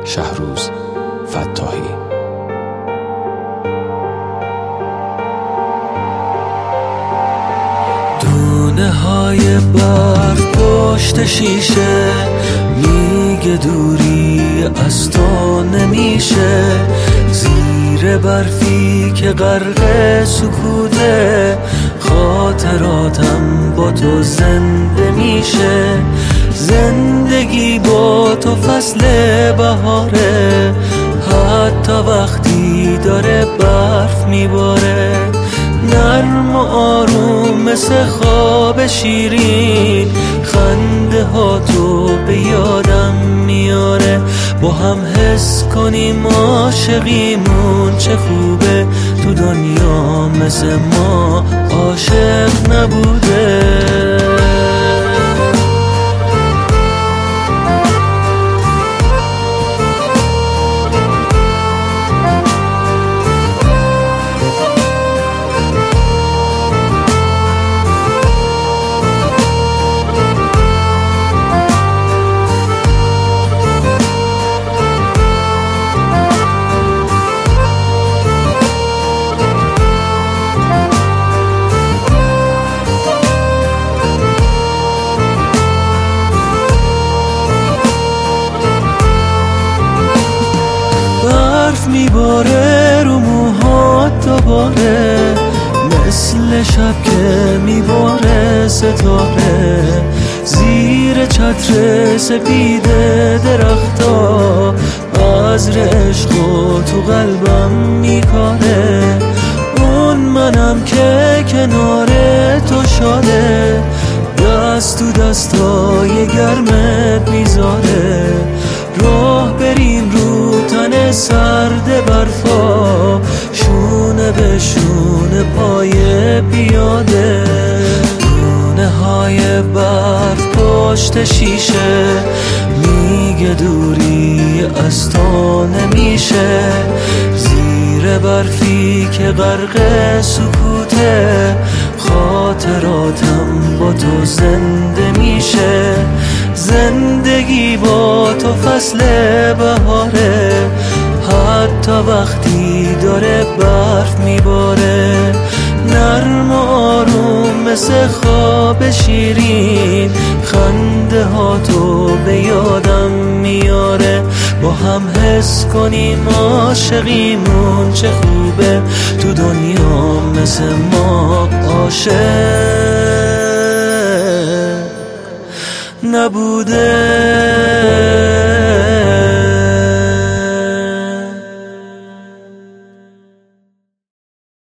شهروز فتاحی. دونه های برف پشت شیشه میگه دوری از تو نمیشه، زیر برفی که غرق سکوته خاطراتم با تو زنده میشه. زندگی با تو فصل بهاره، حتی وقتی داره برف میباره. نرم و آروم مثل خواب شیرین، خنده ها تو به یادم میاره. با هم حس کنیم عاشقیمون چه خوبه، تو دنیا مثل ما عاشق نبوده. برف میباره رو موهات دوباره، مثل شب که میباره ستاره. زیر چتر سپید درختا بذر عشق و تو قلبم میکاره. اون منم که کنار تو شاده، دست تو دستای گرمت میذاره. راه بریم رو تن سرد برفا، شونه به شونه پای پیاده. دونه های برف پشت شیشه میگه دوری از تو نمیشه، زیر برفی که غرق سکوته خاطراتم با تو زنده میشه. زندگی با تو فصل بهاره، حتی وقتی داره برف میباره. نرم و آروم مثل خواب شیرین، خنده ها تو به یادم میاره. با هم حس کنیم عاشقیمون چه خوبه، تو دنیا مثل ما عاشق نبوده.